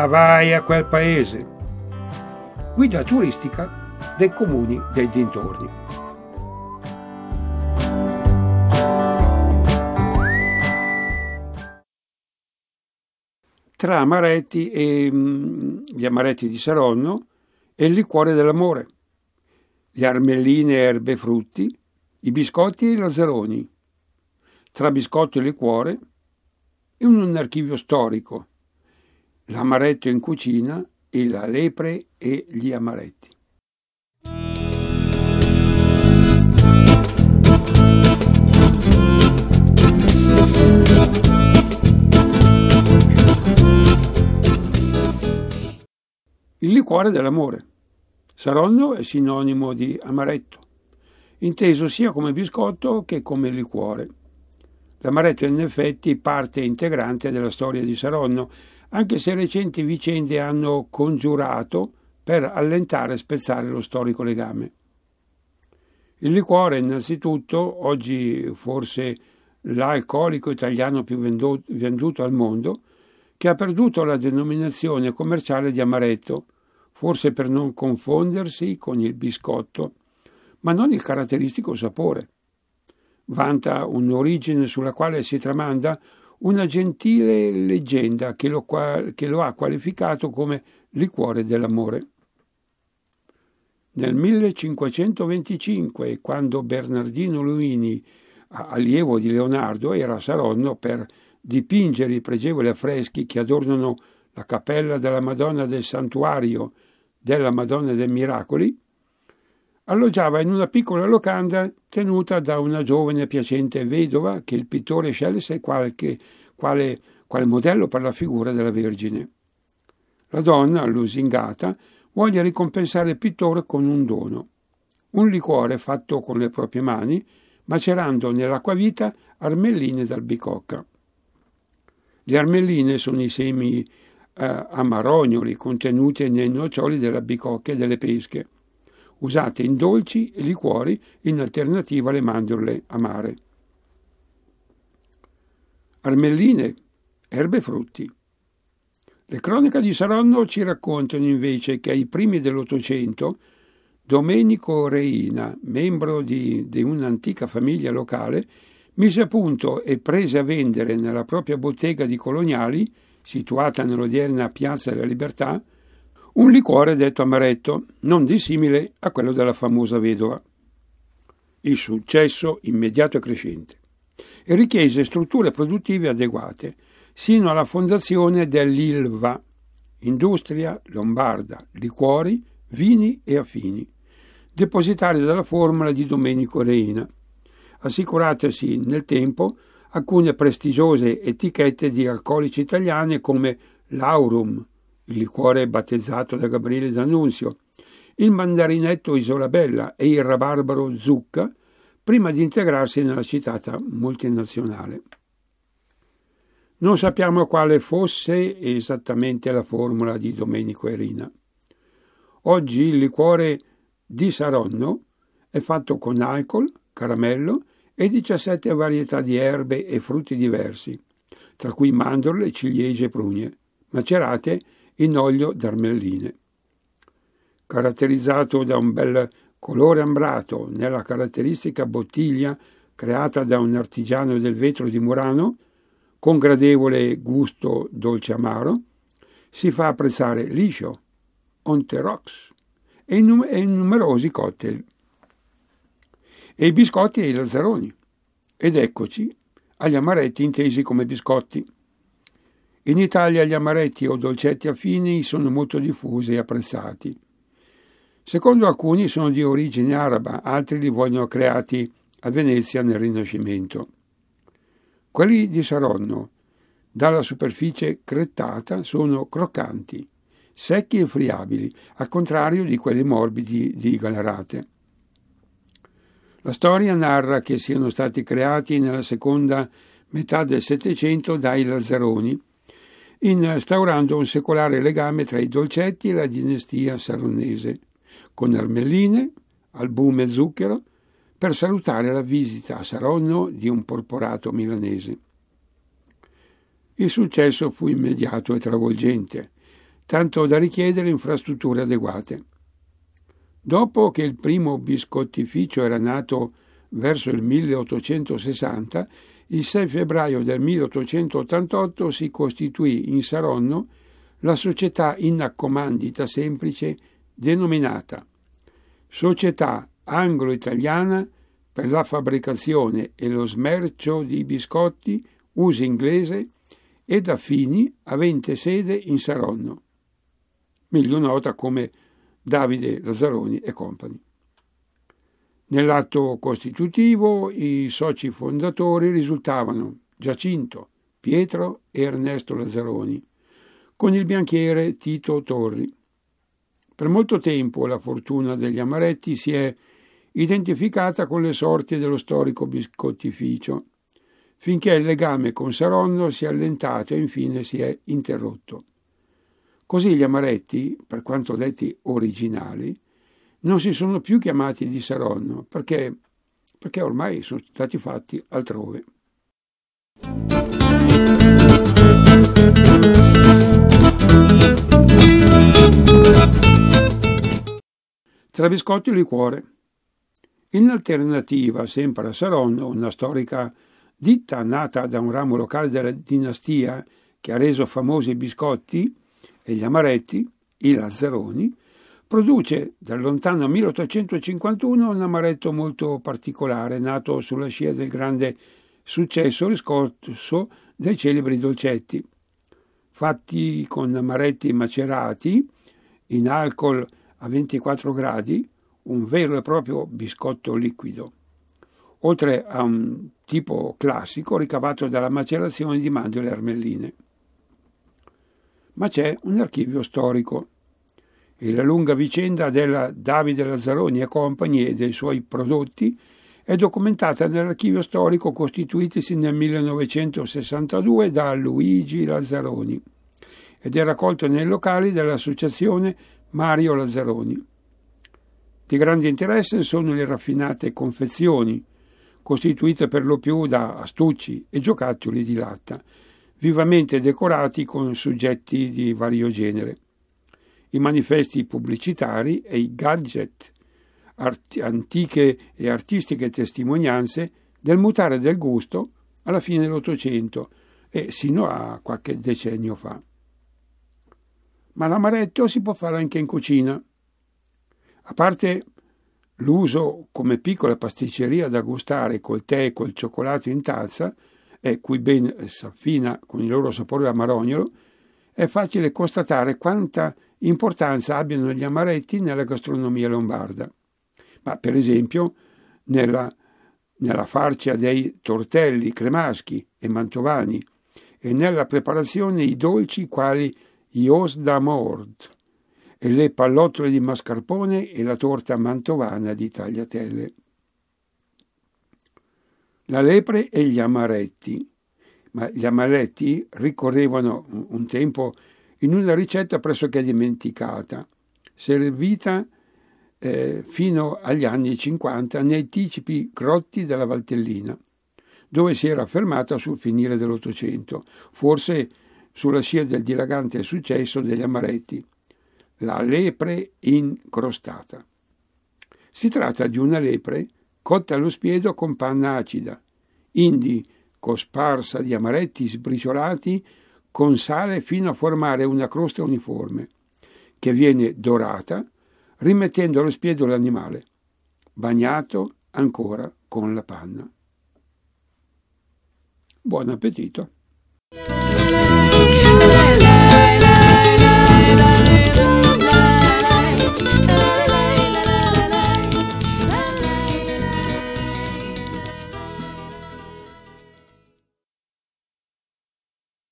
Ma vai a quel paese! Guida turistica dei comuni dei dintorni. Tra amaretti e gli amaretti di Saronno e il liquore dell'amore, le armelline e erbe e frutti, i biscotti e i lazzaroni, tra biscotto e liquore, in un archivio storico, l'amaretto in cucina e la lepre e gli amaretti. Il liquore dell'amore. Saronno è sinonimo di amaretto, inteso sia come biscotto che come liquore. L'amaretto è in effetti parte integrante della storia di Saronno, anche se recenti vicende hanno congiurato per allentare e spezzare lo storico legame. Il liquore, innanzitutto, oggi forse l'alcolico italiano più venduto al mondo, che ha perduto la denominazione commerciale di amaretto, forse per non confondersi con il biscotto, ma non il caratteristico sapore. Vanta un'origine sulla quale si tramanda una gentile leggenda che lo ha qualificato come liquore dell'amore. Nel 1525, quando Bernardino Luini, allievo di Leonardo, era a Saronno per dipingere i pregevoli affreschi che adornano la cappella della Madonna del Santuario della Madonna dei Miracoli, alloggiava in una piccola locanda tenuta da una giovane e piacente vedova che il pittore scelse quale modello per la figura della Vergine. La donna, lusingata, voglia ricompensare il pittore con un dono, un liquore fatto con le proprie mani, macerando nell'acquavita armelline d'albicocca. Le armelline sono i semi amarognoli contenuti nei noccioli della bicocca e delle pesche, usate in dolci e liquori in alternativa alle mandorle amare. Armelline, erbe e frutti. Le cronache di Saronno ci raccontano invece che ai primi dell'Ottocento Domenico Reina, membro di un'antica famiglia locale, mise a punto e prese a vendere nella propria bottega di Coloniali, situata nell'odierna Piazza della Libertà, un liquore detto amaretto, non dissimile a quello della famosa vedova. Il successo immediato e crescente e richiese strutture produttive adeguate, sino alla fondazione dell'ILVA, Industria Lombarda, Liquori, Vini e Affini, depositaria della formula di Domenico Reina, assicuratasi nel tempo alcune prestigiose etichette di alcolici italiane come l'Aurum, il liquore battezzato da Gabriele D'Annunzio, il mandarinetto Isolabella e il rabarbaro Zucca, prima di integrarsi nella citata multinazionale. Non sappiamo quale fosse esattamente la formula di Domenico Reina. Oggi il liquore di Saronno è fatto con alcol, caramello e 17 varietà di erbe e frutti diversi, tra cui mandorle, ciliegie e prugne, macerate in olio d'armelline. Caratterizzato da un bel colore ambrato nella caratteristica bottiglia creata da un artigiano del vetro di Murano, con gradevole gusto dolce amaro, si fa apprezzare liscio, on the rocks e in numerosi cocktail. E i biscotti e i lazzaroni. Ed eccoci agli amaretti intesi come biscotti. In Italia gli amaretti o dolcetti affini sono molto diffusi e apprezzati. Secondo alcuni sono di origine araba, altri li vogliono creati a Venezia nel Rinascimento. Quelli di Saronno, dalla superficie crettata, sono croccanti, secchi e friabili, al contrario di quelli morbidi di Galarate. La storia narra che siano stati creati nella seconda metà del Settecento dai Lazzaroni, instaurando un secolare legame tra i dolcetti e la dinastia saronnese, con armelline, albume e zucchero, per salutare la visita a Saronno di un porporato milanese. Il successo fu immediato e travolgente. tanto da richiedere infrastrutture adeguate. Dopo che il primo biscottificio era nato verso il 1860, il 6 febbraio del 1888 si costituì in Saronno la società in accomandita semplice denominata Società Anglo-Italiana per la fabbricazione e lo smercio di biscotti uso inglese ed affini, avente sede in Saronno, meglio nota come Davide Lazzaroni e Company. Nell'atto costitutivo i soci fondatori risultavano Giacinto, Pietro e Ernesto Lazzaroni, con il bianchiere Tito Torri. Per molto tempo la fortuna degli Amaretti si è identificata con le sorti dello storico biscottificio, finché il legame con Saronno si è allentato e infine si è interrotto. Così gli Amaretti, per quanto detti originali, non si sono più chiamati di Saronno perché ormai sono stati fatti altrove. Tra biscotti e liquore. In alternativa, sempre a Saronno, una storica ditta nata da un ramo locale della dinastia che ha reso famosi i biscotti e gli Amaretti, i Lazzaroni, produce dal lontano 1851 un amaretto molto particolare, nato sulla scia del grande successo riscosso dai celebri dolcetti, fatti con amaretti macerati in alcol a 24 gradi, un vero e proprio biscotto liquido, oltre a un tipo classico ricavato dalla macerazione di mandorle armelline. Ma c'è un archivio storico e la lunga vicenda della Davide Lazzaroni e Compagni e dei suoi prodotti è documentata nell'archivio storico costituitosi nel 1962 da Luigi Lazzaroni ed è raccolto nei locali dell'associazione Mario Lazzaroni. Di grande interesse sono le raffinate confezioni, costituite per lo più da astucci e giocattoli di latta, vivamente decorati con soggetti di vario genere. I manifesti pubblicitari e i gadget, antiche e artistiche testimonianze del mutare del gusto alla fine dell'Ottocento e sino a qualche decennio fa. Ma l'amaretto si può fare anche in cucina. A parte l'uso come piccola pasticceria da gustare col tè e col cioccolato in tazza, e cui ben s'affina con il loro sapore amarognolo, è facile constatare quanta importanza abbiano gli amaretti nella gastronomia lombarda. Ma per esempio nella farcia dei tortelli cremaschi e mantovani e nella preparazione di dolci quali gli os d'amord e le pallottole di mascarpone e la torta mantovana di tagliatelle. La lepre e gli amaretti. Ma gli amaretti ricorrevano un tempo in una ricetta pressoché dimenticata, servita fino agli anni 50 nei tipici grotti della Valtellina, dove si era fermata sul finire dell'Ottocento, forse sulla scia del dilagante successo degli amaretti, la lepre incrostata. Si tratta di una lepre cotta allo spiedo con panna acida, indi cosparsa di amaretti sbriciolati con sale fino a formare una crosta uniforme, che viene dorata rimettendo allo spiedo l'animale, bagnato ancora con la panna. Buon appetito!